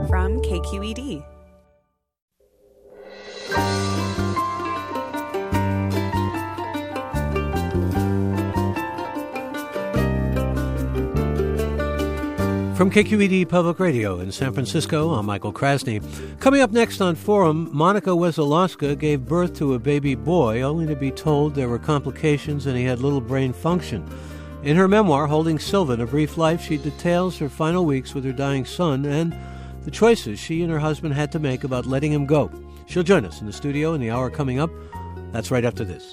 from KQED. From KQED Public Radio in San Francisco, I'm Michael Krasny. Coming up next on Forum, Monica Wesolowska gave birth to a baby boy, only to be told there were complications and he had little brain function. In her memoir, Holding Sylvan, A Brief Life, she details her final weeks with her dying son and the choices she and her husband had to make about letting him go. She'll join us in the studio in the hour coming up. That's right after this.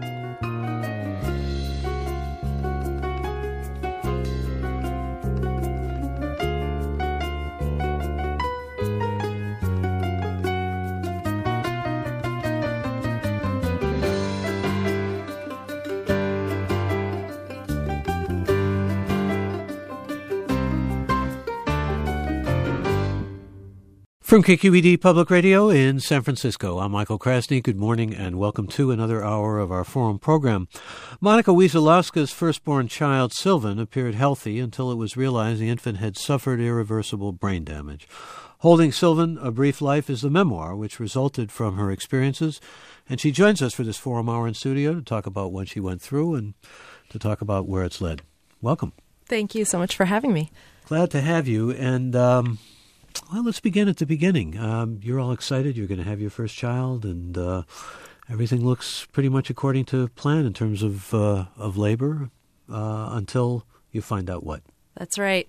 From KQED Public Radio in San Francisco, I'm Michael Krasny. Good morning and welcome to another hour of our Forum program. Monica Wesolowska's firstborn child, Sylvan, appeared healthy until it was realized the infant had suffered irreversible brain damage. Holding Sylvan, A Brief Life is the memoir which resulted from her experiences, and she joins us for this Forum hour in studio to talk about what she went through and to talk about where it's led. Welcome. Thank you so much for having me. Glad to have you, and well, let's begin at the beginning. You're all excited. You're going to have your first child, and everything looks pretty much according to plan in terms of labor until you find out what. That's right.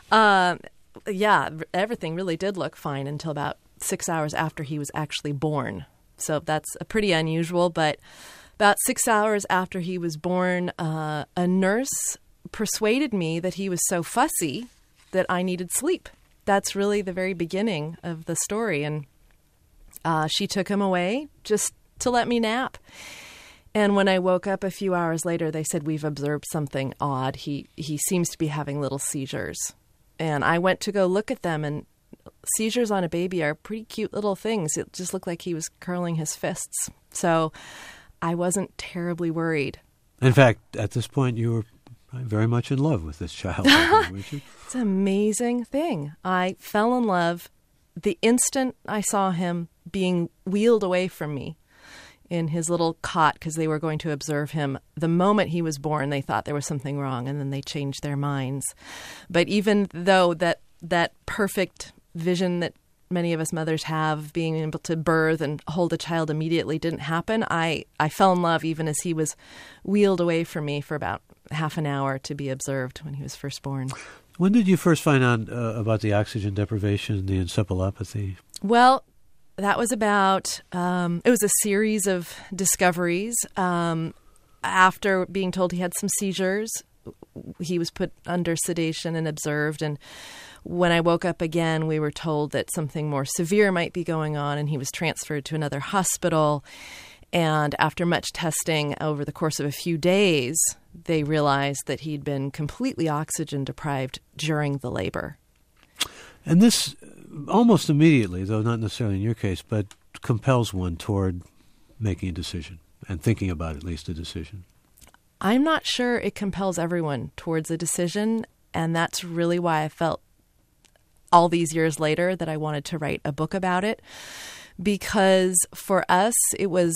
Yeah, everything really did look fine until about 6 hours after he was actually born. So that's pretty unusual. But about 6 hours after he was born, a nurse persuaded me that he was so fussy that I needed sleep. That's really the very beginning of the story. And she took him away just to let me nap. And when I woke up a few hours later, they said, we've observed something odd. He seems to be having little seizures. And I went to go look at them, and seizures on a baby are pretty cute little things. It just looked like he was curling his fists. So I wasn't terribly worried. In fact, at this point, you were very much in love with this child, weren't you? It's an amazing thing. I fell in love the instant I saw him being wheeled away from me in his little cot because they were going to observe him. The moment he was born, they thought there was something wrong, and then they changed their minds. But even though that perfect vision that many of us mothers have, being able to birth and hold a child immediately, didn't happen, I fell in love even as he was wheeled away from me for about half an hour to be observed when he was first born. When did you first find out about the oxygen deprivation, the encephalopathy? Well, that was about, it was a series of discoveries. After being told he had some seizures, he was put under sedation and observed. And when I woke up again, we were told that something more severe might be going on, and he was transferred to another hospital. And after much testing over the course of a few days, they realized that he'd been completely oxygen deprived during the labor. And this almost immediately, though not necessarily in your case, but compels one toward making a decision and thinking about at least a decision. I'm not sure it compels everyone towards a decision, and that's really why I felt all these years later that I wanted to write a book about it, because for us it was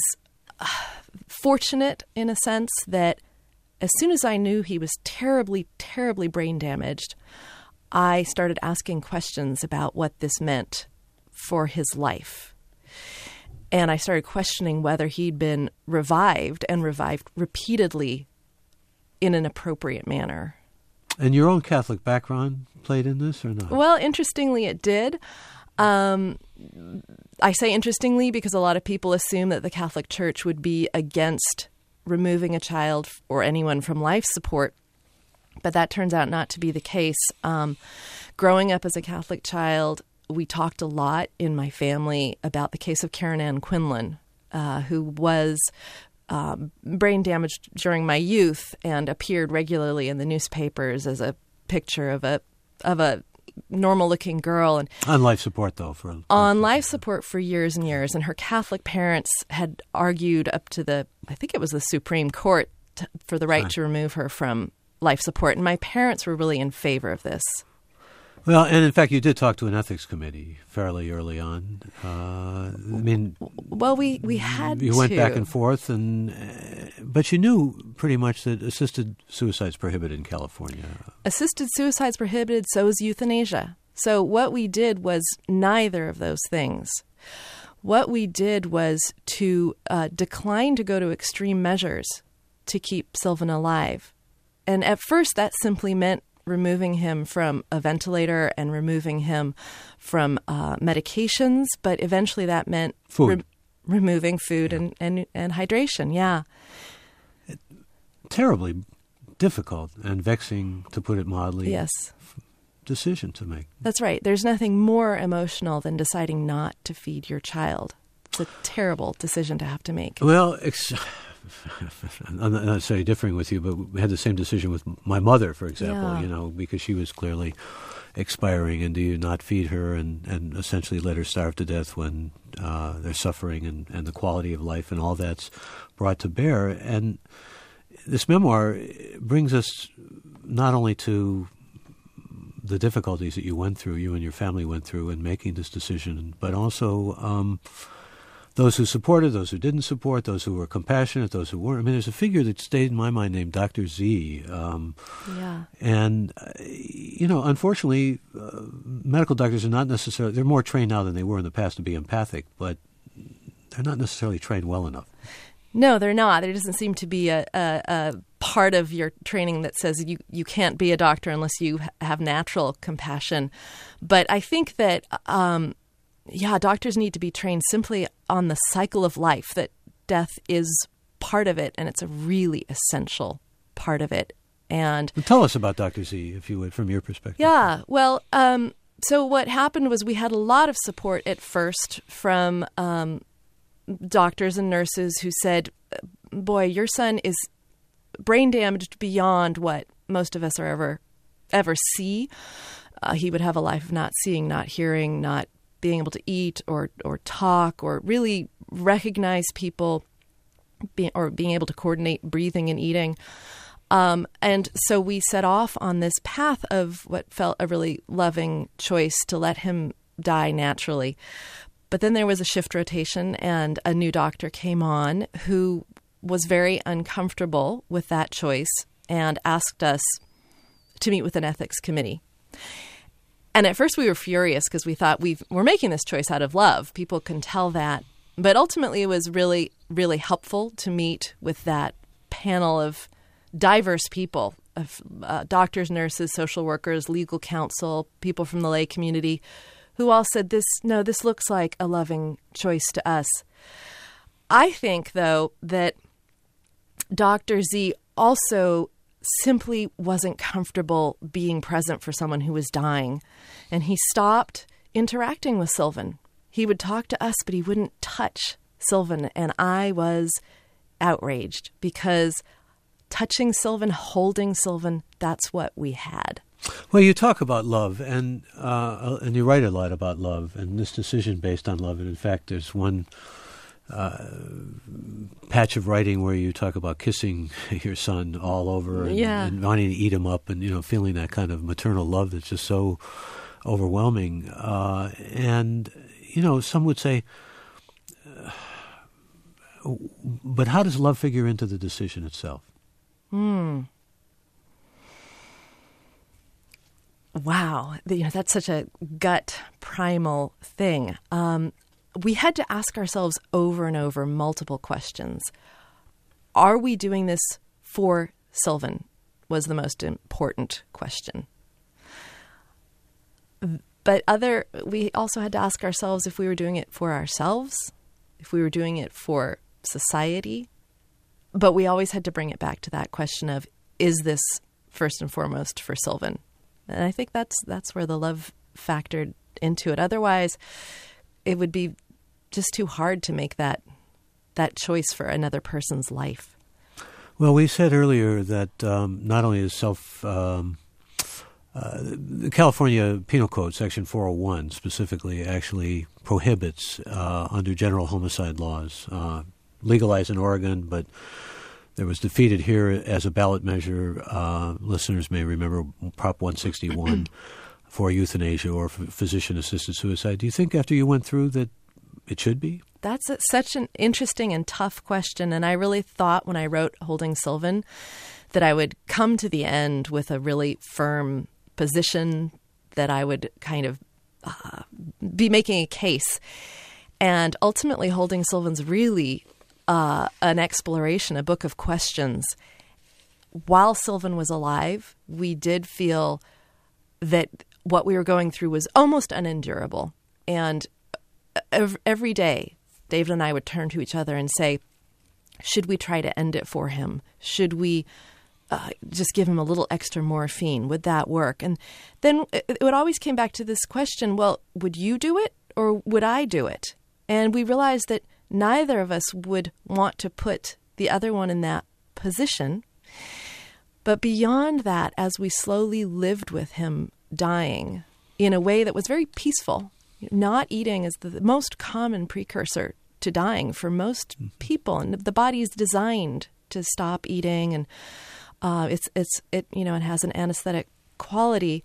fortunate in a sense that as soon as I knew he was terribly, terribly brain damaged, I started asking questions about what this meant for his life. And I started questioning whether he'd been revived and revived repeatedly in an appropriate manner. And your own Catholic background played in this or not? Well, interestingly, it did. I say interestingly because a lot of people assume that the Catholic Church would be against removing a child or anyone from life support, but that turns out not to be the case. Growing up as a Catholic child, we talked a lot in my family about the case of Karen Ann Quinlan, who was brain damaged during my youth and appeared regularly in the newspapers as a picture of a normal-looking girl. And on life support, though. On life support for years and years. And her Catholic parents had argued up to I think it was the Supreme Court, for the right to remove her from life support. And my parents were really in favor of this. Well, and in fact, you did talk to an ethics committee fairly early on. Well, we had you went back and forth, but you knew pretty much that assisted suicide's prohibited in California. Assisted suicide's prohibited, so is euthanasia. So what we did was neither of those things. What we did was to decline to go to extreme measures to keep Sylvan alive. And at first, that simply meant removing him from a ventilator and removing him from medications, but eventually that meant food. Removing food and hydration, yeah. Terribly difficult and vexing, to put it mildly. Yes. Decision to make. That's right. There's nothing more emotional than deciding not to feed your child. It's a terrible decision to have to make. Well, I'm not necessarily differing with you, but we had the same decision with my mother, for example, because she was clearly expiring, and do you not feed her and essentially let her starve to death when they're suffering and the quality of life and all that's brought to bear. And this memoir brings us not only to the difficulties that you and your family went through in making this decision, but also those who supported, those who didn't support, those who were compassionate, those who weren't. I mean, there's a figure that stayed in my mind named Dr. Z. And, unfortunately, medical doctors are not necessarily, they're more trained now than they were in the past to be empathic, but they're not necessarily trained well enough. No, they're not. There doesn't seem to be a part of your training that says you can't be a doctor unless you have natural compassion. But I think that, doctors need to be trained simply on the cycle of life, that death is part of it, and it's a really essential part of it. And tell us about Dr. Z, if you would, from your perspective. Yeah, well, so what happened was we had a lot of support at first from doctors and nurses who said, boy, your son is brain damaged beyond what most of us are ever see. He would have a life of not seeing, not hearing, not being able to eat or talk or really recognize people, or being able to coordinate breathing and eating. And so we set off on this path of what felt a really loving choice to let him die naturally. But then there was a shift rotation, and a new doctor came on who was very uncomfortable with that choice and asked us to meet with an ethics committee. And at first we were furious because we thought we're making this choice out of love. People can tell that. But ultimately it was really, really helpful to meet with that panel of diverse people, of doctors, nurses, social workers, legal counsel, people from the lay community, who all said, this looks like a loving choice to us. I think, though, that Dr. Z also simply wasn't comfortable being present for someone who was dying. And he stopped interacting with Sylvan. He would talk to us, but he wouldn't touch Sylvan. And I was outraged because touching Sylvan, holding Sylvan, that's what we had. Well, you talk about love, and you write a lot about love, and this decision based on love. And in fact, there's one patch of writing where you talk about kissing your son all over and wanting to eat him up, and feeling that kind of maternal love that's just so overwhelming. And some would say, but how does love figure into the decision itself? Wow, that's such a gut primal thing. We had to ask ourselves over and over multiple questions. Are we doing this for Sylvan? Was the most important question. But we also had to ask ourselves if we were doing it for ourselves, if we were doing it for society. But we always had to bring it back to that question of, is this first and foremost for Sylvan? And I think that's where the love factored into it. Otherwise, it would be just too hard to make that choice for another person's life. Well, we said earlier that not only is the California Penal Code, Section 401 specifically, actually prohibits, under general homicide laws, legalized in Oregon, but there was defeated here as a ballot measure. Listeners may remember Prop 161 for euthanasia or for physician-assisted suicide. Do you think after you went through that it should be? That's such an interesting and tough question. And I really thought when I wrote Holding Sylvan that I would come to the end with a really firm position, that I would kind of be making a case. And ultimately, Holding Sylvan's really an exploration, a book of questions. While Sylvan was alive, we did feel that what we were going through was almost unendurable. And every day, David and I would turn to each other and say, should we try to end it for him? Should we just give him a little extra morphine? Would that work? And then it always came back to this question, well, would you do it or would I do it? And we realized that neither of us would want to put the other one in that position. But beyond that, as we slowly lived with him dying in a way that was very peaceful, not eating is the most common precursor to dying for most people, and the body is designed to stop eating, and it has an anesthetic quality.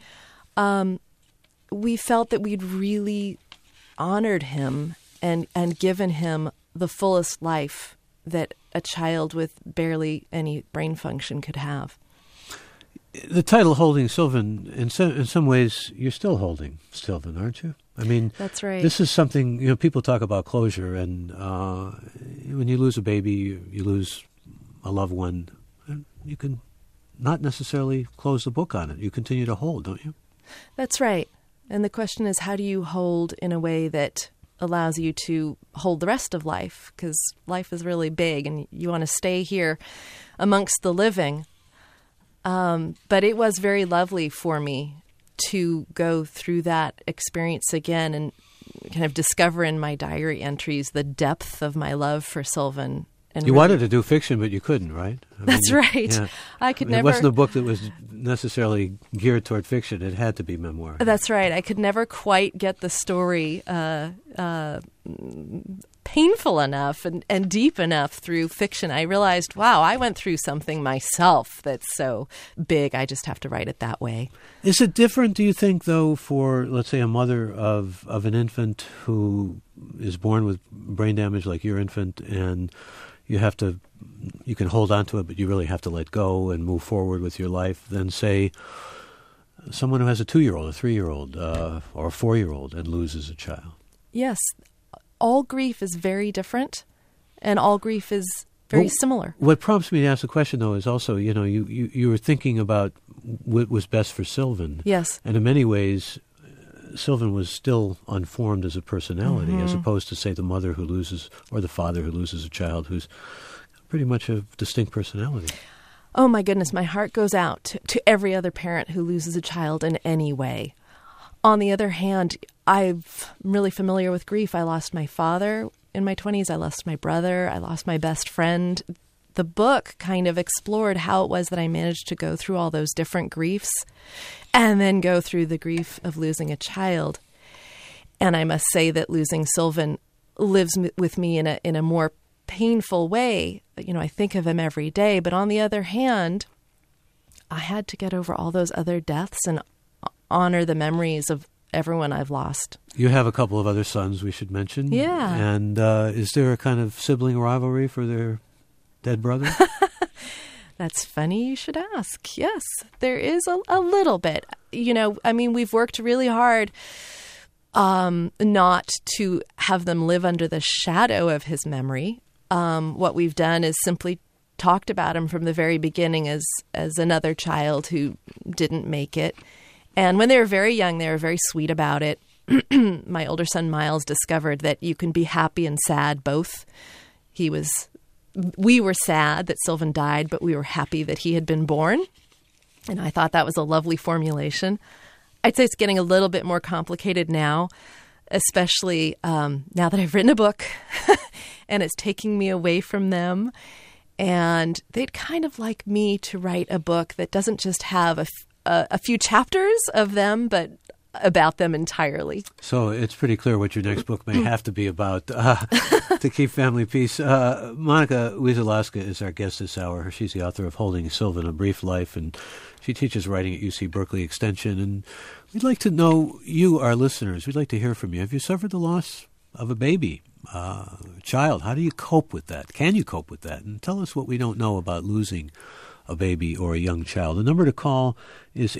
We felt that we'd really honored him and given him the fullest life that a child with barely any brain function could have. The title Holding Sylvan, in some ways, you're still holding Sylvan, aren't you? I mean, that's right. This is something, people talk about closure, and when you lose a baby, you lose a loved one, and you can not necessarily close the book on it. You continue to hold, don't you? That's right. And the question is, how do you hold in a way that allows you to hold the rest of life? Because life is really big, and you want to stay here amongst the living. But it was very lovely for me to go through that experience again and kind of discover in my diary entries the depth of my love for Sylvan. And you wanted to do fiction, but you couldn't, right? That's right. Yeah. I could never. It wasn't a book that was necessarily geared toward fiction. It had to be memoir. That's right. I could never quite get the story painful enough and deep enough through fiction. I realized, wow, I went through something myself that's so big, I just have to write it that way. Is it different, do you think, though, for, let's say, a mother of an infant who is born with brain damage like your infant, and you can hold on to it, but you really have to let go and move forward with your life, than, say, someone who has a 2-year-old, a 3-year-old, or a 4-year-old and loses a child? Yes. All grief is very different, and all grief is very similar. What prompts me to ask the question, though, is also, you were thinking about what was best for Sylvan. Yes. And in many ways, Sylvan was still unformed as a personality, as opposed to, say, the mother who loses, or the father who loses a child who's pretty much a distinct personality. Oh, my goodness. My heart goes out to every other parent who loses a child in any way. On the other hand, I'm really familiar with grief. I lost my father in my 20s. I lost my brother. I lost my best friend. The book kind of explored how it was that I managed to go through all those different griefs and then go through the grief of losing a child. And I must say that losing Sylvan lives with me in a more painful way. I think of him every day. But on the other hand, I had to get over all those other deaths and honor the memories of everyone I've lost. You have a couple of other sons we should mention. Yeah. And is there a kind of sibling rivalry for their dead brother? That's funny you should ask. Yes, there is a little bit. We've worked really hard not to have them live under the shadow of his memory. What we've done is simply talked about him from the very beginning as another child who didn't make it. And when they were very young, they were very sweet about it. My older son, Miles, discovered that you can be happy and sad both. We were sad that Sylvan died, but we were happy that he had been born. And I thought that was a lovely formulation. I'd say it's getting a little bit more complicated now, especially now that I've written a book and it's taking me away from them. And they'd kind of like me to write a book that doesn't just have a few chapters of them, but about them entirely. So it's pretty clear what your next book may have to be about to keep family peace. Monica Wieselowska is our guest this hour. She's the author of Holding Sylvan, A Brief Life, and she teaches writing at UC Berkeley Extension. And we'd like to know, you, our listeners, we'd like to hear from you. Have you suffered the loss of a baby, child? How do you cope with that? Can you cope with that? And tell us what we don't know about losing a baby or a young child. The number to call is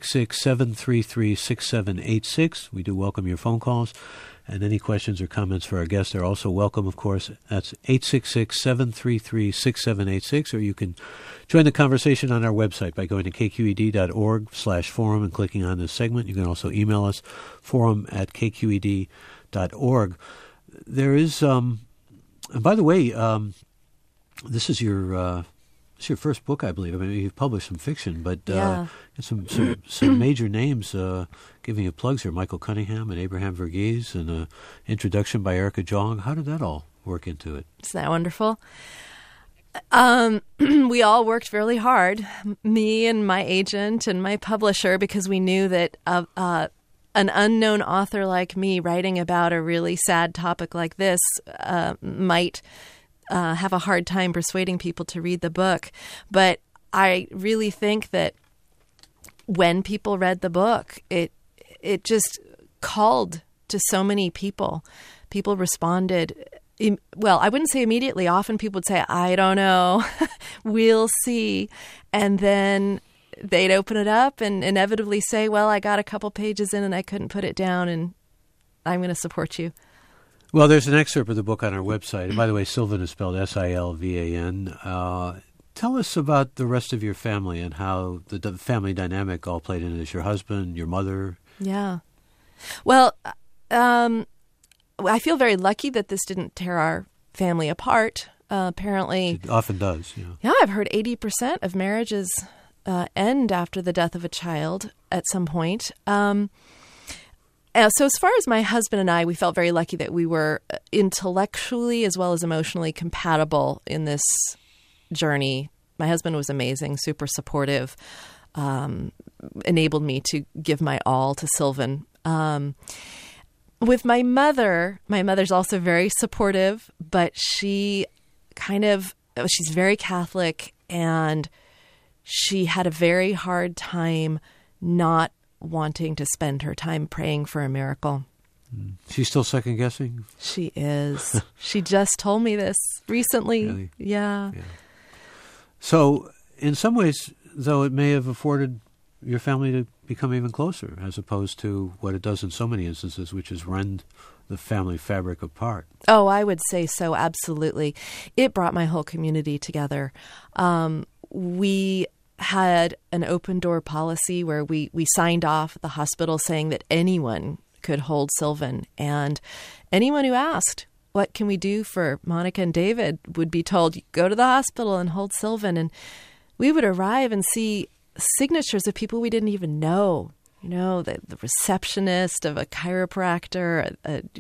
866-733-6786. We do welcome your phone calls, and any questions or comments for our guests are also welcome, of course. That's 866-733-6786, or you can join the conversation on our website by going to kqed.org/forum and clicking on this segment. You can also email us, forum@kqed.org. There is, and by the way, this is your first book, I believe. I mean, you've published some fiction, but some major names giving you plugs here. Michael Cunningham and Abraham Verghese, and an introduction by Erica Jong. How did that all work into it? Isn't that wonderful? We all worked really hard, me and my agent and my publisher, because we knew that an unknown author like me writing about a really sad topic like this might have a hard time persuading people to read the book. But I really think that when people read the book, it just called to so many people. People responded. Well, I wouldn't say immediately. Often people would say, I don't know, we'll see. And then they'd open it up and inevitably say, well, I got a couple pages in and I couldn't put it down, and I'm going to support you. Well, there's an excerpt of the book on our website. And by the way, Sylvan is spelled Silvan. Tell us about the rest of your family and how the family dynamic all played into this. Your husband, your mother. Yeah. Well, I feel very lucky that this didn't tear our family apart. Apparently. It often does. Yeah. Yeah, I've heard 80% of marriages end after the death of a child at some point. So as far as my husband and I, we felt very lucky that we were intellectually as well as emotionally compatible in this journey. My husband was amazing, super supportive, enabled me to give my all to Sylvan. With my mother's also very supportive, but she's very Catholic, and she had a very hard time not wanting to spend her time praying for a miracle. She's still second-guessing? She is. She just told me this recently. Really? Yeah. So, in some ways, though, it may have afforded your family to become even closer, as opposed to what it does in so many instances, which is rend the family fabric apart. Oh, I would say so, absolutely. It brought my whole community together. We had an open door policy where we signed off at the hospital saying that anyone could hold Sylvan, and anyone who asked, what can we do for Monica and David, would be told, go to the hospital and hold Sylvan. And we would arrive and see signatures of people we didn't even know. You know, the receptionist of a chiropractor,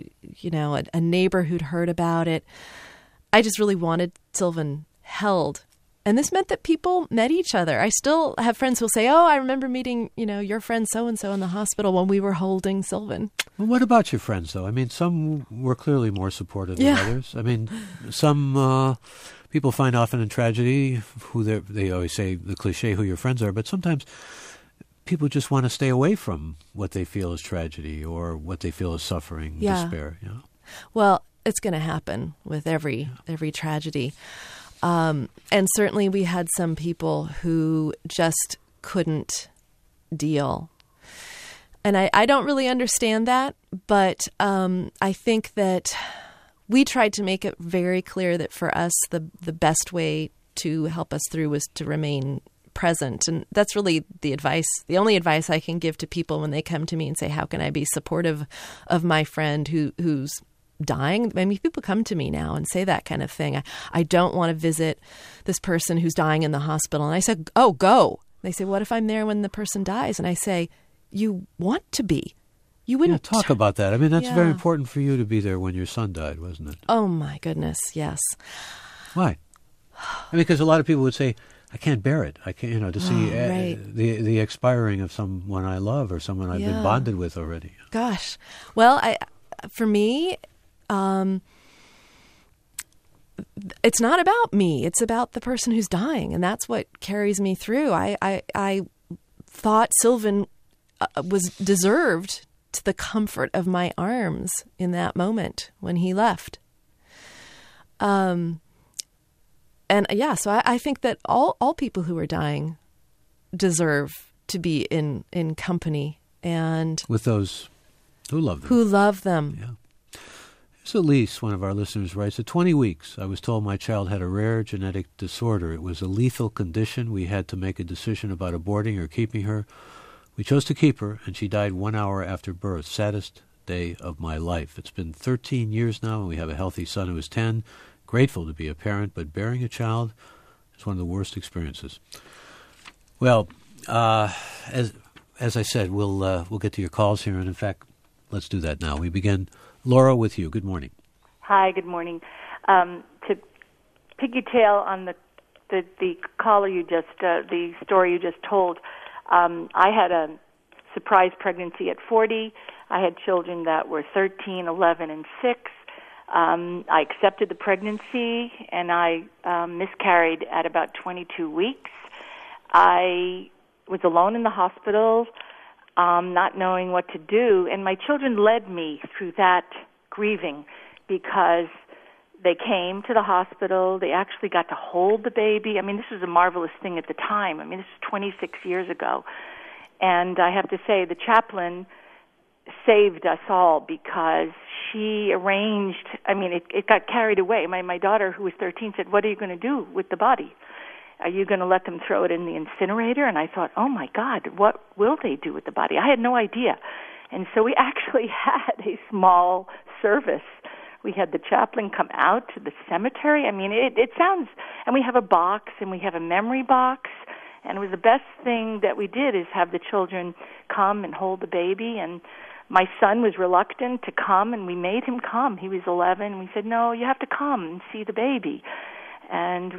a neighbor who'd heard about it. I just really wanted Sylvan held. And this meant that people met each other. I still have friends who will say, oh, I remember meeting, your friend so-and-so in the hospital when we were holding Sylvan. Well, what about your friends, though? I mean, some were clearly more supportive than others. I mean, some people find often in tragedy they always say the cliche, who your friends are, but sometimes people just want to stay away from what they feel is tragedy or what they feel is suffering, despair. Yeah. Well, it's going to happen with every tragedy. And certainly we had some people who just couldn't deal. And I don't really understand that, but I think that we tried to make it very clear that for us, the best way to help us through was to remain present. And that's really the only advice I can give to people when they come to me and say, how can I be supportive of my friend who's dying? I mean, people come to me now and say that kind of thing. I don't want to visit this person who's dying in the hospital. And I said, oh, go. They say, what if I'm there when the person dies? And I say, you want to be. You wouldn't. Yeah, talk about that. I mean, that's very important for you to be there when your son died, wasn't it? Oh, my goodness, yes. Why? I mean, because a lot of people would say, I can't bear it. I can't, to see right. the expiring of someone I love or someone I've been bonded with already. Gosh. Well, for me, it's not about me. It's about the person who's dying, and that's what carries me through. I thought Sylvan was deserved to the comfort of my arms in that moment when he left. So I think that all people who are dying deserve to be in company and with those who love them. Who love them. Yeah. Here's Elise, one of our listeners, writes, at 20 weeks, I was told my child had a rare genetic disorder. It was a lethal condition. We had to make a decision about aborting or keeping her. We chose to keep her, and she died 1 hour after birth. Saddest day of my life. It's been 13 years now, and we have a healthy son who is 10. Grateful to be a parent, but bearing a child is one of the worst experiences. Well, as I said, we'll get to your calls here, and in fact, let's do that now. We begin, Laura, with you. Good morning. Hi, good morning. To pigtail on the caller the story you just told, I had a surprise pregnancy at 40. I had children that were 13, 11, and 6. I accepted the pregnancy, and I miscarried at about 22 weeks. I was alone in the hospital, not knowing what to do, and my children led me through that grieving because they came to the hospital. They actually got to hold the baby. I mean, this was a marvelous thing at the time. I mean, this was 26 years ago. And I have to say, the chaplain saved us all because she arranged, it got carried away. My daughter, who was 13, said, "What are you going to do with the body? Are you going to let them throw it in the incinerator?" And I thought, oh my God, what will they do with the body? I had no idea. And so we actually had a small service. We had the chaplain come out to the cemetery. I mean, it sounds, and we have a box, and we have a memory box, and it was the best thing that we did is have the children come and hold the baby. And my son was reluctant to come, and we made him come. He was 11. We said, "No, you have to come and see the baby." And,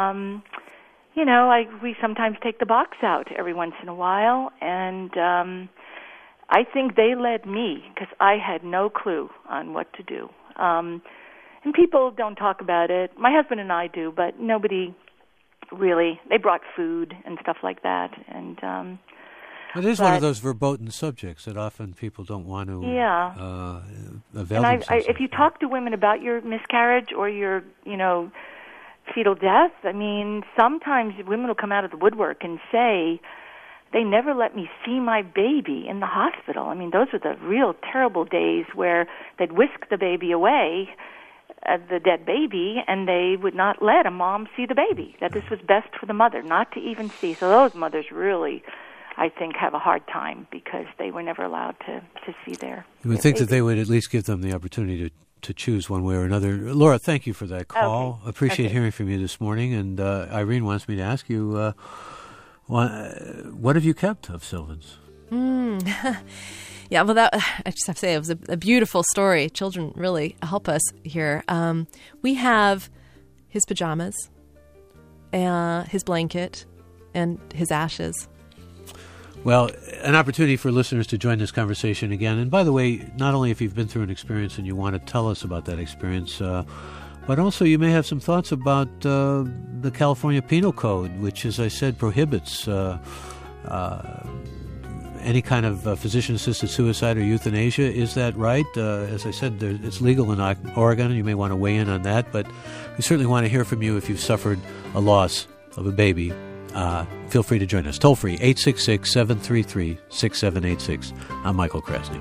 we sometimes take the box out every once in a while, and I think they led me because I had no clue on what to do. And people don't talk about it. My husband and I do, but nobody really. They brought food and stuff like that. And it is one of those verboten subjects that often people don't want to avail themselves of. If you talk to women about your miscarriage or your, fetal death, sometimes women will come out of the woodwork and say, they never let me see my baby in the hospital. Those were the real terrible days where they'd whisk the baby away, the dead baby, and they would not let a mom see the baby, that this was best for the mother, not to even see. So those mothers really, I think, have a hard time because they were never allowed to see their You would think baby. That they would at least give them the opportunity to choose one way or another. Laura, thank you for that call. Okay. Appreciate hearing from you this morning. And Irene wants me to ask you, what have you kept of Sylvan's? Yeah, well, I just have to say it was a beautiful story. Children really help us here. We have his pajamas, his blanket, and his ashes. Well, an opportunity for listeners to join this conversation again. And by the way, not only if you've been through an experience and you want to tell us about that experience, but also you may have some thoughts about the California Penal Code, which, as I said, prohibits any kind of physician-assisted suicide or euthanasia. Is that right? As I said, it's legal in Oregon, and you may want to weigh in on that. But we certainly want to hear from you if you've suffered a loss of a baby. Feel free to join us. Toll free, 866-733-6786. I'm Michael Krasny.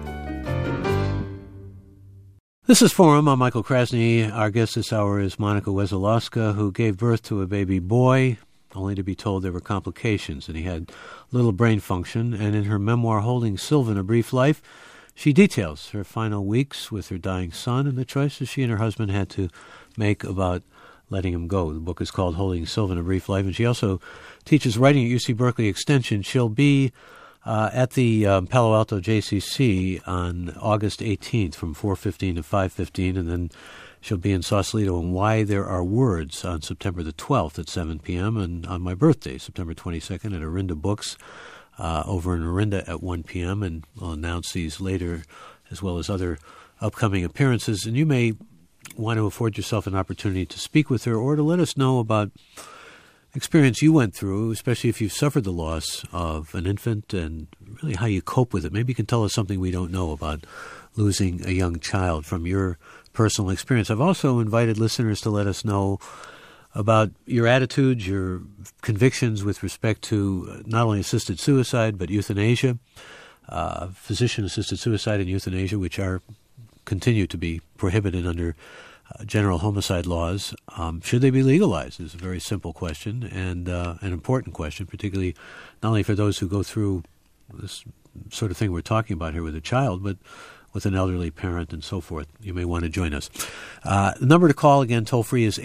This is Forum. I'm Michael Krasny. Our guest this hour is Monica Wesolowska, who gave birth to a baby boy, only to be told there were complications, and he had little brain function. And in her memoir, Holding Sylvan, A Brief Life, she details her final weeks with her dying son and the choices she and her husband had to make about letting him go. The book is called Holding Sylvan, A Brief Life, and she also teaches writing at UC Berkeley Extension. She'll be at the Palo Alto JCC on August 18th from 4:15 to 5:15, and then she'll be in Sausalito and Why There Are Words on September the 12th at 7 p.m. and on my birthday, September 22nd, at Orinda Books over in Orinda at 1 p.m. And I'll announce these later as well as other upcoming appearances. And you may want to afford yourself an opportunity to speak with her or to let us know about experience you went through, especially if you've suffered the loss of an infant, and really how you cope with it. Maybe you can tell us something we don't know about losing a young child from your personal experience. I've also invited listeners to let us know about your attitudes, your convictions with respect to not only assisted suicide, but euthanasia, physician-assisted suicide and euthanasia, which continue to be prohibited under general homicide laws. Should they be legalized is a very simple question and an important question, particularly not only for those who go through this sort of thing we're talking about here with a child, but with an elderly parent and so forth. You may want to join us. The number to call, again, toll-free, is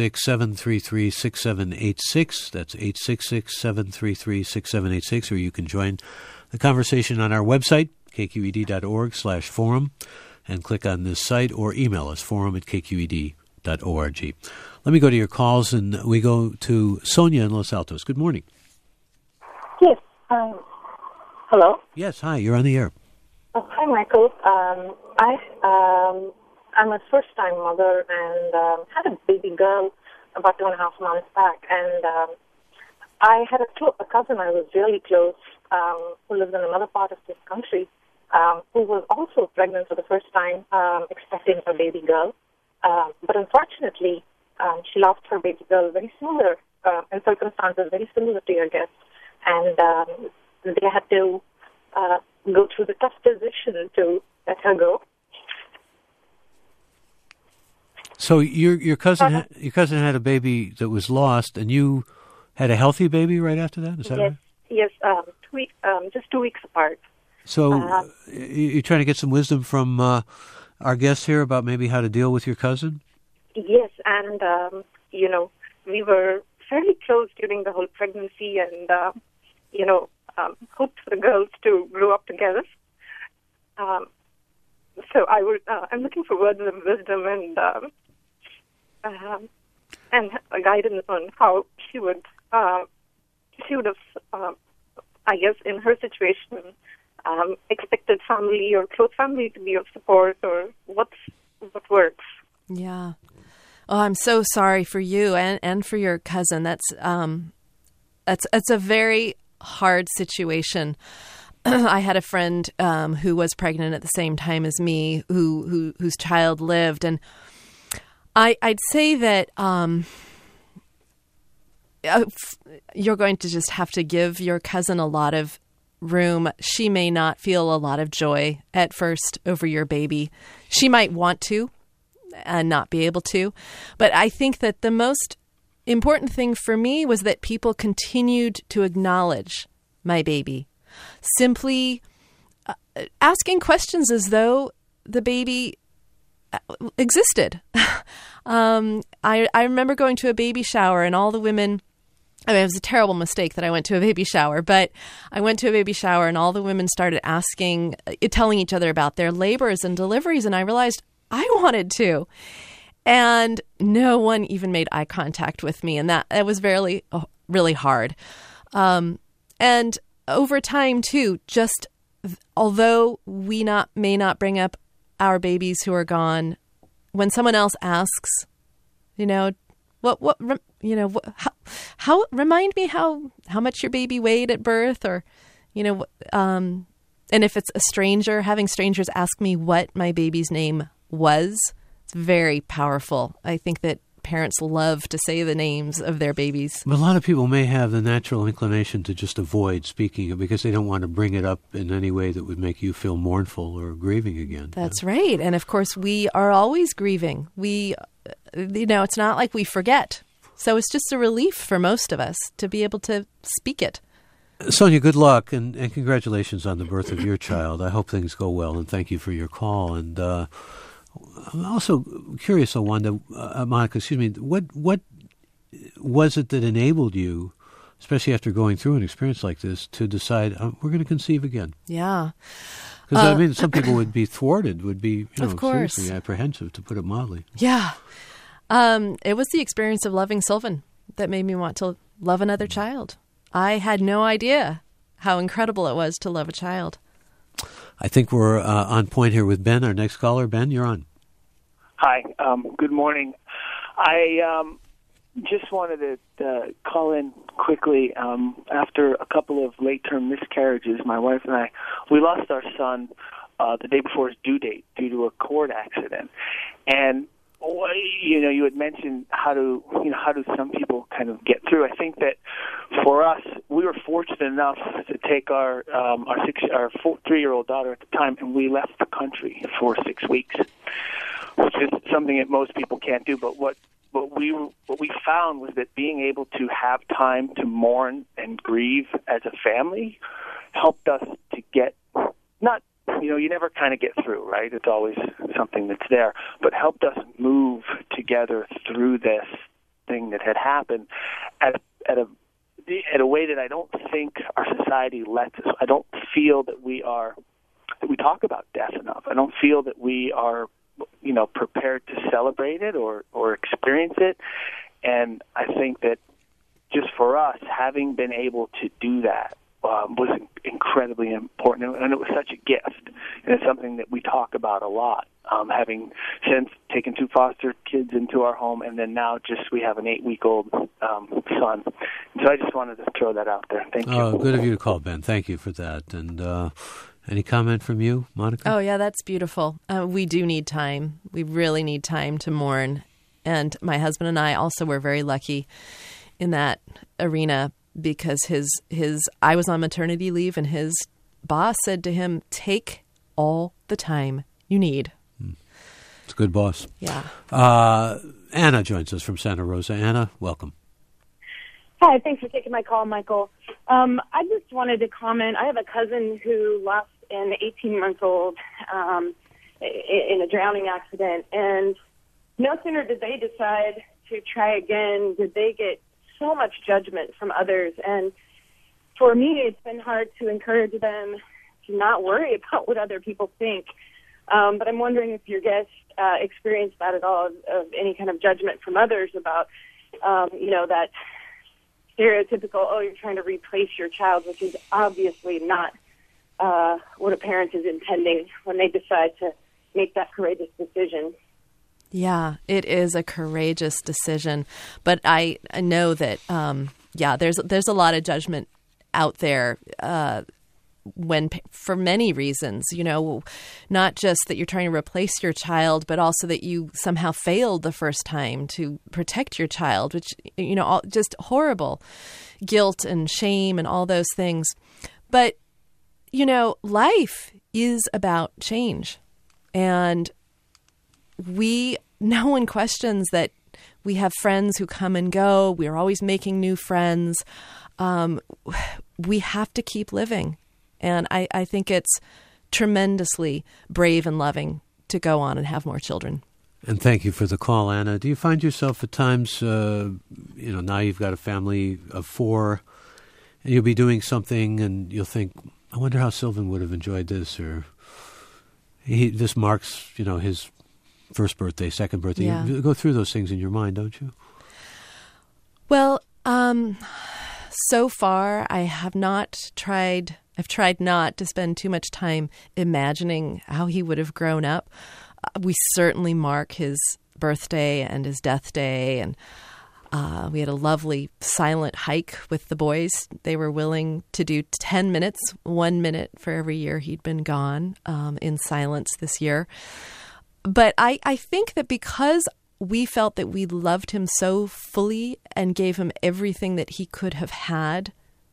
866-733-6786. That's 866-733-6786, or you can join the conversation on our website, kqed.org/forum, and click on this site, or email us, forum@kqed.org. Let me go to your calls, and we go to Sonia in Los Altos. Good morning. Yes. Hello? Yes, hi, you're on the air. Hi, Michael. I'm a first-time mother and had a baby girl about 2.5 months back. And I had a cousin I was really close who lives in another part of this country who was also pregnant for the first time, expecting her baby girl. But unfortunately, she lost her baby girl very similar, in circumstances very similar to your guest. And they had to go through the tough decision to let her go. So your cousin had a baby that was lost, and you had a healthy baby right after that? Is that right? Yes, just 2 weeks apart. So you're trying to get some wisdom from our guest here about maybe how to deal with your cousin? Yes, and, we were fairly close during the whole pregnancy and, hoped for the girls to grow up together. So I'm looking for words of wisdom and guidance on how she would have, I guess, in her situation, expected family or close family to be of support, or what works. Yeah. Oh, I'm so sorry for you and for your cousin. That's a very hard situation. I had a friend who was pregnant at the same time as me, whose child lived, and I'd say that you're going to just have to give your cousin a lot of room. She may not feel a lot of joy at first over your baby. She might want to and not be able to, but I think that the most important thing for me was that people continued to acknowledge my baby, simply asking questions as though the baby existed. I remember going to a baby shower and all the women, it was a terrible mistake that I went to a baby shower, but I went to a baby shower and all the women started telling each other about their labors and deliveries, and I realized I wanted to. And no one even made eye contact with me, and that was really, really hard. And over time, too, just although we may not bring up our babies who are gone, when someone else asks, how remind me how much your baby weighed at birth, or, and if it's a stranger, having strangers ask me what my baby's name was, it's very powerful. I think that parents love to say the names of their babies. But a lot of people may have the natural inclination to just avoid speaking it because they don't want to bring it up in any way that would make you feel mournful or grieving again. That's right. And of course, we are always grieving. It's not like we forget. So it's just a relief for most of us to be able to speak it. Sonia, good luck and congratulations on the birth of your child. I hope things go well, and thank you for your call. And I'm also curious, Monica, what was it that enabled you especially after going through an experience like this, to decide we're going to conceive again. Yeah. Because, some people would be thwarted, would be, of course, seriously apprehensive, to put it mildly. Yeah. It was the experience of loving Sylvan that made me want to love another child. I had no idea how incredible it was to love a child. I think we're on point here with Ben, our next caller. Ben, you're on. Hi. Good morning. I just wanted to call in quickly. After a couple of late-term miscarriages, my wife and I, we lost our son the day before his due date due to a cord accident. And you had mentioned how do some people kind of get through. I think that for us, we were fortunate enough to take our 3-year-old daughter at the time, and we left the country for 6 weeks, which is something that most people can't do. But what we found was that being able to have time to mourn and grieve as a family helped us to get not. You never kind of get through, right? It's always something that's there, but helped us move together through this thing that had happened at a way that I don't think our society lets us. I don't feel that we talk about death enough. I don't feel that we are, prepared to celebrate it or experience it. And I think that just for us, having been able to do that, was incredibly important, and it was such a gift, and it's something that we talk about a lot, having since taken 2 foster kids into our home, and then now we have an 8-week-old son. So I just wanted to throw that out there. Thank you. Oh, good of you to call, Ben. Thank you for that. And any comment from you, Monica? Oh, yeah, that's beautiful. We do need time. We really need time to mourn. And my husband and I also were very lucky in that arena, because I was on maternity leave, and his boss said to him, take all the time you need. It's a good boss. Yeah. Anna joins us from Santa Rosa. Anna, welcome. Hi, thanks for taking my call, Michael. I just wanted to comment. I have a cousin who lost an 18-month-old in a drowning accident, and no sooner did they decide to try again, did they get so much judgment from others. And for me, it's been hard to encourage them to not worry about what other people think. But I'm wondering if your guest experienced that at all, of any kind of judgment from others about, that stereotypical, you're trying to replace your child, which is obviously not what a parent is intending when they decide to make that courageous decision. Yeah, it is a courageous decision, but I know that there's a lot of judgment out there for many reasons. Not just that you're trying to replace your child, but also that you somehow failed the first time to protect your child, which just horrible guilt and shame and all those things. But life is about change, and no one questions that we have friends who come and go. We are always making new friends. We have to keep living. And I think it's tremendously brave and loving to go on and have more children. And thank you for the call, Anna. Do you find yourself at times, now you've got a family of 4, and you'll be doing something and you'll think, I wonder how Sylvan would have enjoyed this, or this marks, his first birthday, second birthday. Yeah. You go through those things in your mind, don't you? Well, so far I have not tried. I've tried not to spend too much time imagining how he would have grown up. We certainly mark his birthday and his death day, and we had a lovely silent hike with the boys. They were willing to do 10 minutes, 1 minute for every year he'd been gone, in silence this year. But I think that because we felt that we loved him so fully and gave him everything that he could have had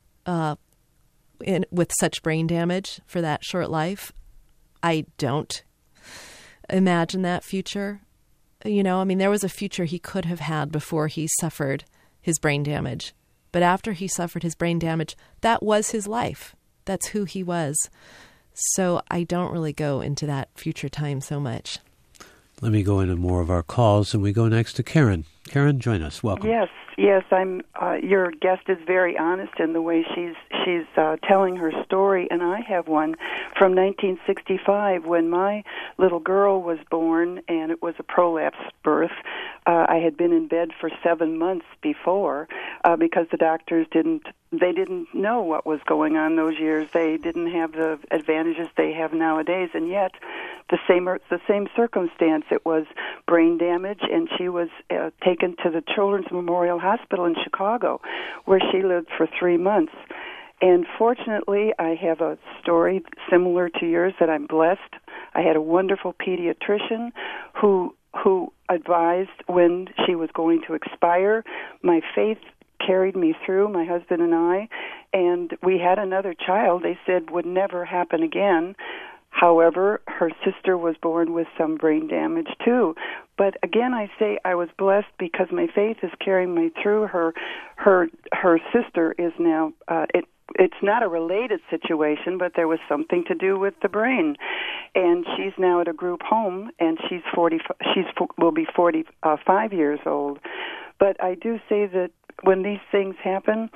with such brain damage for that short life, I don't imagine that future. There was a future he could have had before he suffered his brain damage. But after he suffered his brain damage, that was his life. That's who he was. So I don't really go into that future time so much. Let me go into more of our calls, and we go next to Karen. Karen, join us. Welcome. Yes, I'm. Your guest is very honest in the way she's telling her story, and I have one from 1965 when my little girl was born, and it was a prolapse birth. I had been in bed for 7 months before because the doctors didn't know what was going on those years. They didn't have the advantages they have nowadays, and yet the same circumstance. It was brain damage, and she was taken to the Children's Memorial Hospital in Chicago, where she lived for 3 months. And fortunately, I have a story similar to yours that I'm blessed. I had a wonderful pediatrician who advised when she was going to expire. My faith carried me through, my husband and I, and we had another child they said would never happen again. However, her sister was born with some brain damage too. But again, I say I was blessed because my faith is carrying me through. Her sister is now it's not a related situation, but there was something to do with the brain. And she's now at a group home, and will be 45 years old. But I do say that when these things happen,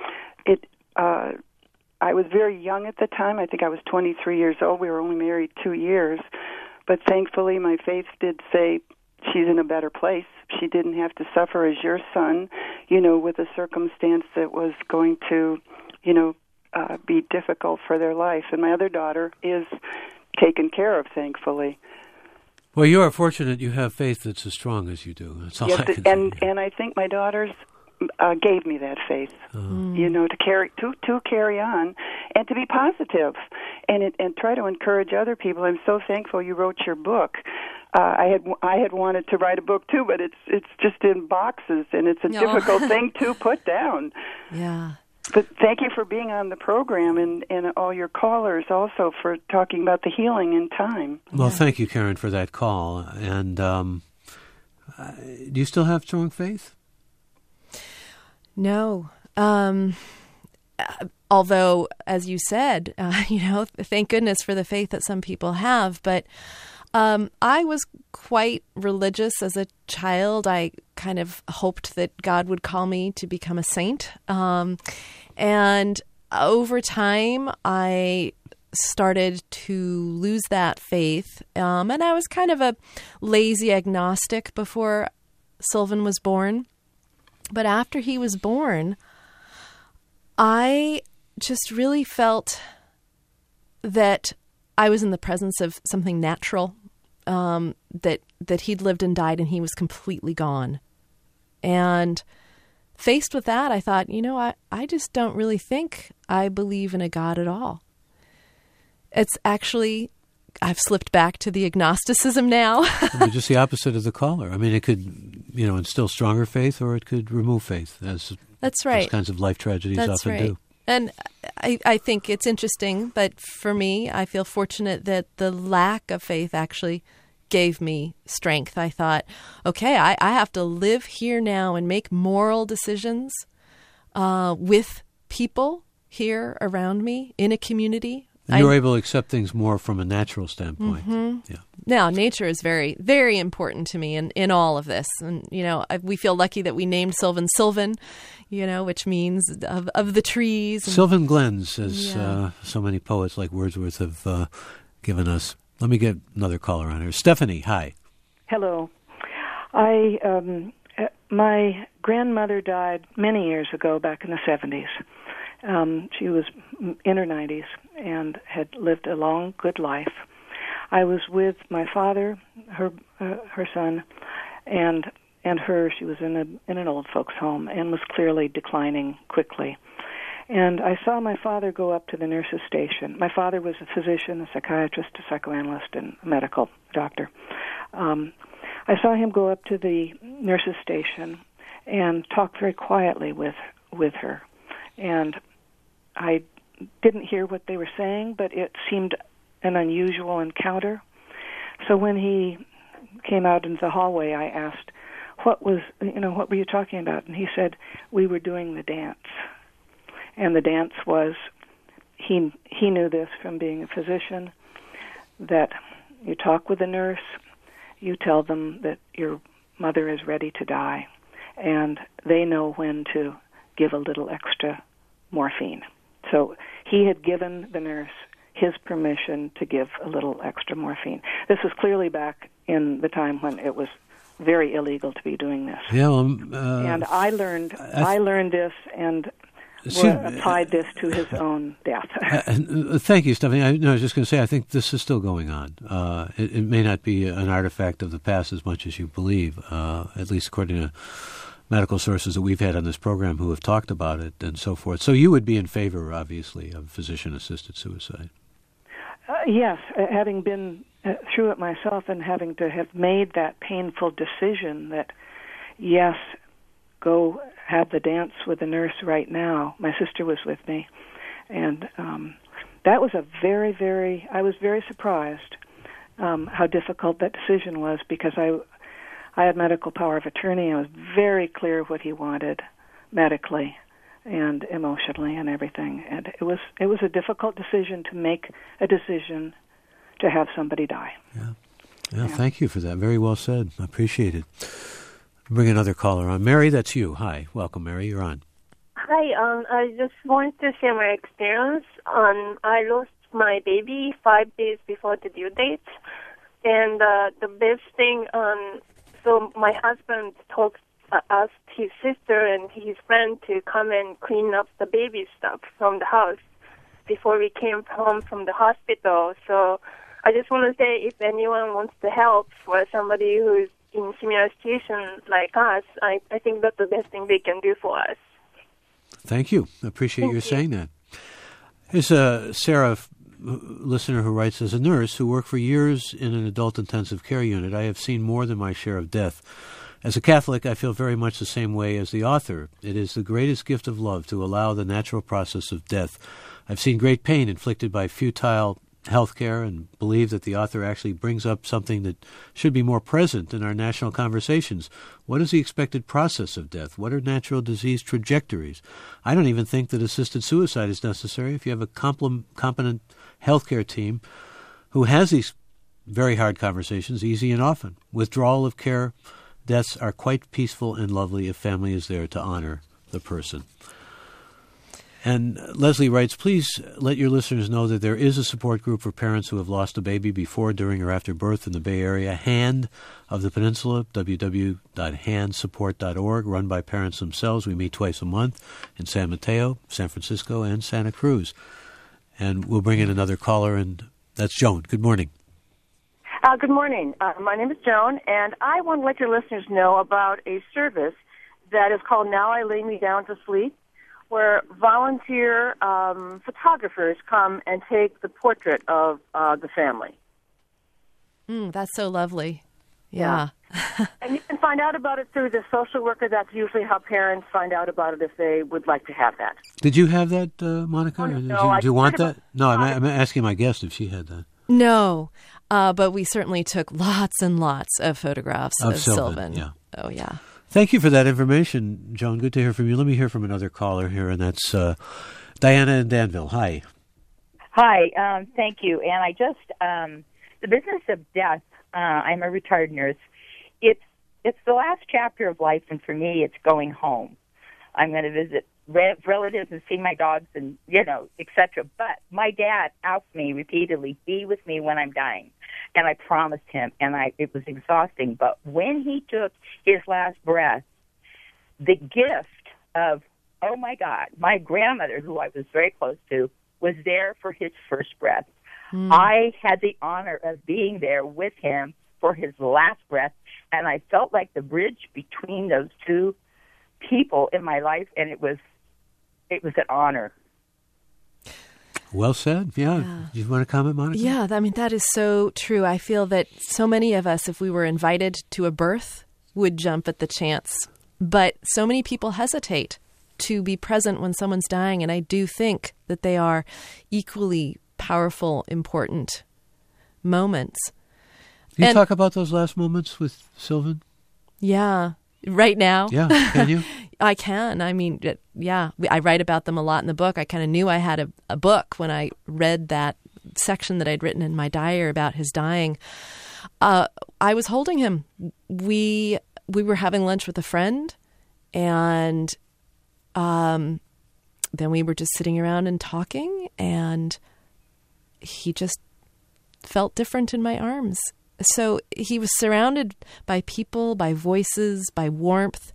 I was very young at the time. I think I was 23 years old. We were only married 2 years. But thankfully, my faith did say she's in a better place. She didn't have to suffer as your son, with a circumstance that was going to, be difficult for their life. And my other daughter is taken care of, thankfully. Well, you are fortunate you have faith that's as strong as you do. That's all I can say. And I think my daughters gave me that faith, to carry on and to be positive and try to encourage other people. I'm so thankful you wrote your book. I had wanted to write a book too, but it's just in boxes and it's a difficult thing to put down. Yeah. But thank you for being on the program and all your callers also for talking about the healing in time. Well, thank you, Karen, for that call. And do you still have strong faith? No. Although, as you said, thank goodness for the faith that some people have. But I was quite religious as a child. I kind of hoped that God would call me to become a saint. And over time, I started to lose that faith. And I was kind of a lazy agnostic before Sylvan was born. But after he was born, I just really felt that I was in the presence of something natural, that he'd lived and died and he was completely gone. And faced with that, I thought, I just don't really think I believe in a God at all. It's actually, I've slipped back to the agnosticism now. Just the opposite of the caller. I mean, it could, instill stronger faith, or it could remove faith, as that's right. Those kinds of life tragedies That's often right. do. And I think it's interesting, but for me, I feel fortunate that the lack of faith actually gave me strength. I thought, okay, I have to live here now and make moral decisions with people here around me in a community. And you're able to accept things more from a natural standpoint. Mm-hmm. Yeah. Now, nature is very, very important to me in all of this. And, we feel lucky that we named Sylvan, which means of the trees. Sylvan Glens, as so many poets like Wordsworth have given us. Let me get another caller on here. Stephanie, hi. Hello. My grandmother died many years ago, back in the 70s. She was in her 90s and had lived a long, good life. I was with my father, her son, and her. She was in an old folks' home and was clearly declining quickly. And I saw my father go up to the nurses' station. My father was a physician, a psychiatrist, a psychoanalyst, and a medical doctor. I saw him go up to the nurses' station and talk very quietly with her. And I didn't hear what they were saying, but it seemed an unusual encounter. So when he came out into the hallway, I asked, what were you talking about? And he said, we were doing the dance. And the dance was, he knew this from being a physician, that you talk with a nurse, you tell them that your mother is ready to die, and they know when to give a little extra morphine. So he had given the nurse his permission to give a little extra morphine. This was clearly back in the time when it was very illegal to be doing this. Yeah, and I learned this and applied this to his own death. Thank you, Stephanie. I was just going to say, I think this is still going on. It may not be an artifact of the past as much as you believe, at least according to medical sources that we've had on this program who have talked about it and so forth. So you would be in favor, obviously, of physician-assisted suicide. Yes, having been through it myself and having to have made that painful decision that, yes, go have the dance with the nurse right now. My sister was with me, and that was I was very surprised how difficult that decision was, because I had medical power of attorney. I was very clear what he wanted medically and emotionally and everything. And it was a difficult decision to make a decision to have somebody die. Yeah. Thank you for that. Very well said. I appreciate it. Bring another caller on. Mary, that's you. Hi. Welcome, Mary. You're on. Hi. I just want to share my experience. I lost my baby 5 days before the due date. And the best thing, so my husband asked his sister and his friend to come and clean up the baby stuff from the house before we came home from the hospital. So I just want to say, if anyone wants to help for somebody who's in similar situation like us, I think that's the best thing they can do for us. Thank you. I appreciate you saying that. Here's Sarah, listener, who writes, as a nurse who worked for years in an adult intensive care unit, I have seen more than my share of death. As a Catholic, I feel very much the same way as the author. It is the greatest gift of love to allow the natural process of death. I've seen great pain inflicted by futile healthcare and believe that the author actually brings up something that should be more present in our national conversations. What is the expected process of death? What are natural disease trajectories? I don't even think that assisted suicide is necessary if you have a competent healthcare team who has these very hard conversations easy and often. Withdrawal of care deaths are quite peaceful and lovely if family is there to honor the person. And Leslie writes, please let your listeners know that there is a support group for parents who have lost a baby before, during, or after birth in the Bay Area, HAND of the Peninsula, www.handsupport.org, run by parents themselves. We meet twice a month in San Mateo, San Francisco, and Santa Cruz. And we'll bring in another caller, and that's Joan. Good morning. Good morning. My name is Joan, and I want to let your listeners know about a service that is called Now I Lay Me Down to Sleep, where volunteer photographers come and take the portrait of the family. That's so lovely. Yeah. And you can find out about it through the social worker. That's usually how parents find out about it if they would like to have that. Did you have that, Monica? No, do you want that? No, I'm asking my guest if she had that. No, but we certainly took lots and lots of photographs of Sylvan. Yeah. Oh, yeah. Thank you for that information, Joan. Good to hear from you. Let me hear from another caller here, and that's Diana in Danville. Hi. Hi. Thank you. And I just, the business of death, I'm a retired nurse. It's the last chapter of life, and for me, it's going home. I'm going to visit relatives and see my dogs and, etc. But my dad asked me repeatedly, be with me when I'm dying. And I promised him, and it was exhausting. But when he took his last breath, the gift of, oh, my God, my grandmother, who I was very close to, was there for his first breath. I had the honor of being there with him for his last breath, and I felt like the bridge between those two people in my life, and it was an honor. Well said. Yeah. Do you want to comment, Monica? Yeah, I mean, that is so true. I feel that so many of us, if we were invited to a birth, would jump at the chance. But so many people hesitate to be present when someone's dying, and I do think that they are equally powerful, important moments. Can you talk about those last moments with Sylvan? Yeah. Right now? Yeah. Can you? I can. I mean, yeah. I write about them a lot in the book. I kind of knew I had a book when I read that section that I'd written in my diary about his dying. I was holding him. We were having lunch with a friend, And then we were just sitting around and talking, and he just felt different in my arms. So he was surrounded by people, by voices, by warmth.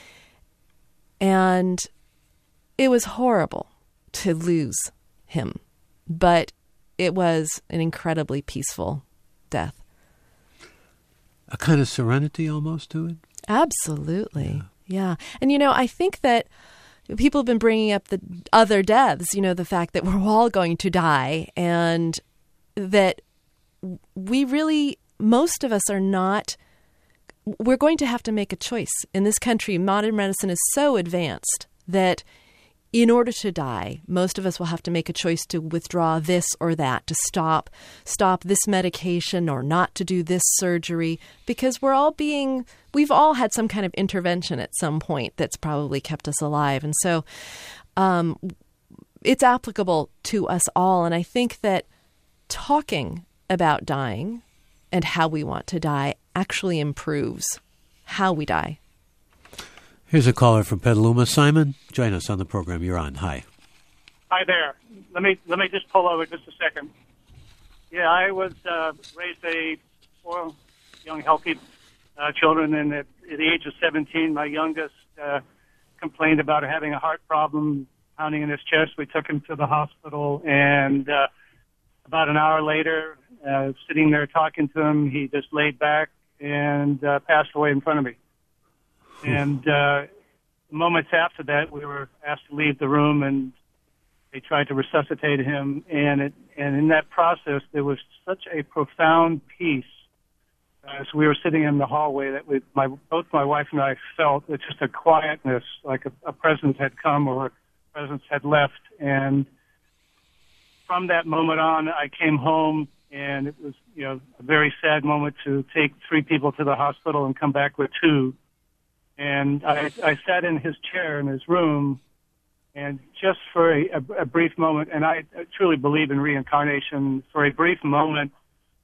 And it was horrible to lose him, but it was an incredibly peaceful death. A kind of serenity almost to it? Absolutely. Yeah. And, I think that people have been bringing up the other deaths, the fact that we're all going to die, and that we really, most of us are not, we're going to have to make a choice. In this country, modern medicine is so advanced that in order to die, most of us will have to make a choice to withdraw this or that, to stop this medication or not to do this surgery, because we've all had some kind of intervention at some point that's probably kept us alive. And so it's applicable to us all. And I think that talking about dying and how we want to die actually improves how we die. Here's a caller from Petaluma. Simon, join us on the program. You're on. Hi. Hi there. Let me just pull over just a second. Yeah, I was raised four young, healthy children, and at the age of 17, my youngest complained about having a heart problem, pounding in his chest. We took him to the hospital, and about an hour later, sitting there talking to him, he just laid back and passed away in front of me. And moments after that, we were asked to leave the room, and they tried to resuscitate him. And in that process, there was such a profound peace as we were sitting in the hallway that both my wife and I felt it's just a quietness, like a presence had come or a presence had left. And from that moment on, I came home, and it was a very sad moment to take 3 people to the hospital and come back with 2. And I sat in his chair in his room, and just for a brief moment, and I truly believe in reincarnation, for a brief moment,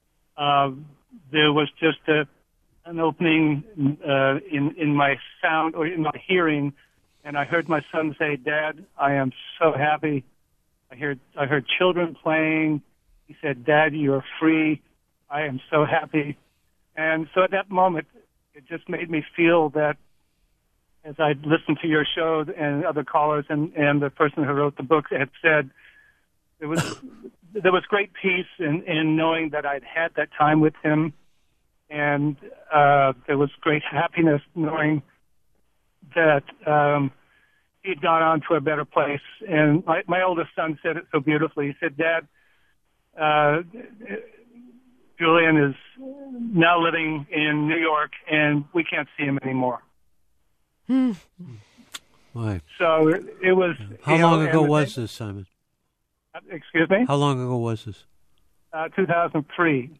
there was just an opening in my sound or in my hearing, and I heard my son say, "Dad, I am so happy." I heard children playing. He said, "Dad, you're free. I am so happy." And so at that moment, it just made me feel that, as I listened to your show and other callers and the person who wrote the book had said, there was great peace in knowing that I'd had that time with him, and there was great happiness knowing that he'd gone on to a better place. And my oldest son said it so beautifully. He said, "Dad, Julian is now living in New York, and we can't see him anymore." Why? So it was. How long ago was this, Simon? Excuse me? How long ago was this? 2003.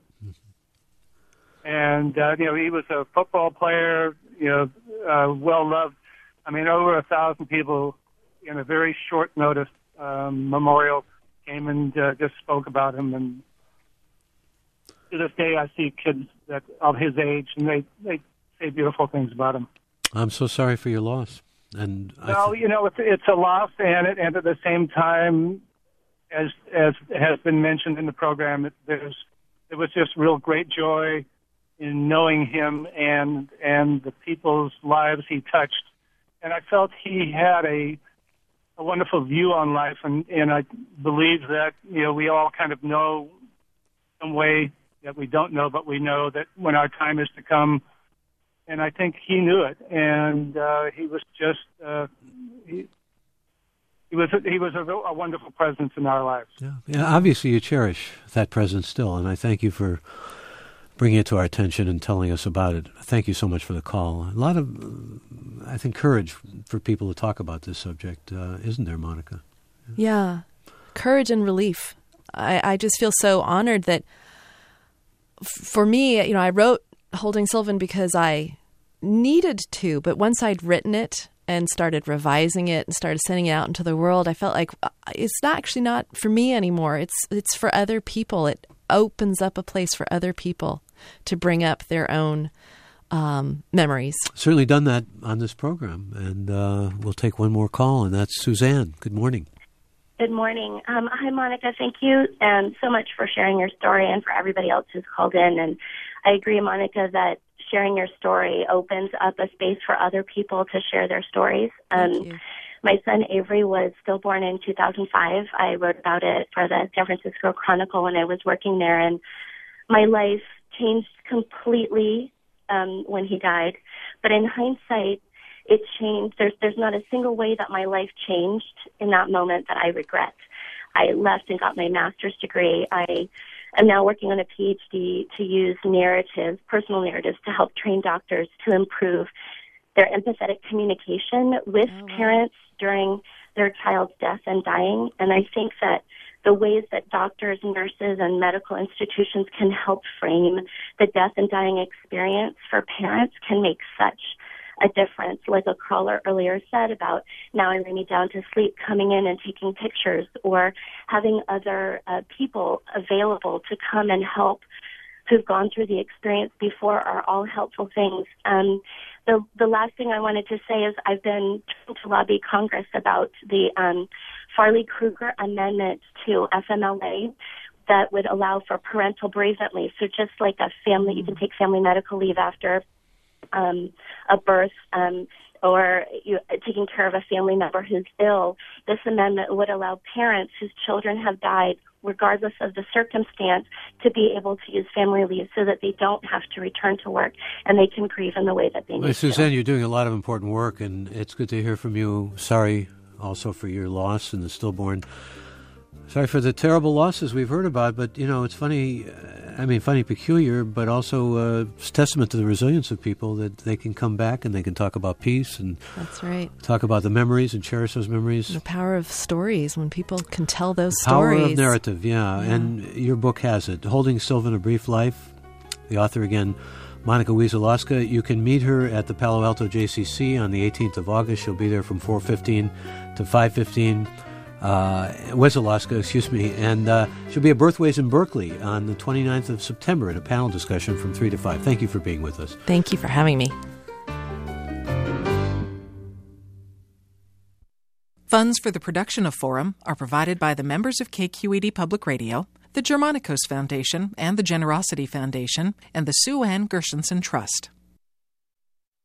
And he was a football player. Well loved. I mean, over 1,000 people in a very short notice memorial came and just spoke about him. And to this day, I see kids that of his age, and they say beautiful things about him. I'm so sorry for your loss. And it's a loss, and at the same time, as has been mentioned in the program, there was just real great joy in knowing him and the people's lives he touched. And I felt he had a wonderful view on life, and I believe that we all kind of know some way that we don't know, but we know that when our time is to come. And I think he knew it, and he was just he was a wonderful presence in our lives. Yeah, obviously you cherish that presence still, and I thank you for bringing it to our attention and telling us about it. Thank you so much for the call. A lot of, I think, courage for people to talk about this subject, isn't there, Monica? Yeah, courage and relief. I just feel so honored that, for me, I wrote Holding Sylvan because I needed to, but once I'd written it and started revising it and started sending it out into the world, I felt like it's not for me anymore. It's for other people. It opens up a place for other people to bring up their own memories. Certainly done that on this program. And we'll take one more call, and that's Suzanne. Good morning. Good morning. Hi, Monica. Thank you so much for sharing your story and for everybody else who's called in. And I agree, Monica, that sharing your story opens up a space for other people to share their stories. My son Avery was stillborn in 2005. I wrote about it for the San Francisco Chronicle when I was working there, and my life changed completely when he died. But in hindsight, it changed. There's not a single way that my life changed in that moment that I regret. I left and got my master's degree. I am now working on a PhD to use narratives, personal narratives, to help train doctors to improve their empathetic communication with parents during their child's death and dying. And I think that the ways that doctors, nurses, and medical institutions can help frame the death and dying experience for parents can make such a difference. Like a caller earlier said about Now I Lay Me Down to Sleep coming in and taking pictures, or having other people available to come and help who've gone through the experience before are all helpful things. The last thing I wanted to say is I've been trying to lobby Congress about the Farley-Krueger amendment to FMLA that would allow for parental bereavement leave. So just like a family, you can take family medical leave after a birth, or taking care of a family member who's ill. This amendment would allow parents whose children have died, regardless of the circumstance, to be able to use family leave so that they don't have to return to work and they can grieve in the way that they need to. Suzanne, you're doing a lot of important work, and it's good to hear from you. Sorry also for your loss and the stillborn. Sorry for the terrible losses we've heard about, but, it's funny, peculiar, but also it's testament to the resilience of people that they can come back and they can talk about peace and that's right. Talk about the memories and cherish those memories. The power of stories, when people can tell those stories. Power of narrative, yeah. And your book has it, Holding Sylvan, A Brief Life. The author again, Monica Wieselowska. You can meet her at the Palo Alto JCC on the 18th of August. She'll be there from 4:15 to 5:15. Wieselowska, and she'll be at Birthways in Berkeley on the 29th of September at a panel discussion from 3 to 5. Thank you for being with us. Thank you for having me. Funds for the production of Forum are provided by the members of KQED Public Radio, the Germanicos Foundation and the Generosity Foundation, and the Sue Ann Gershenson Trust.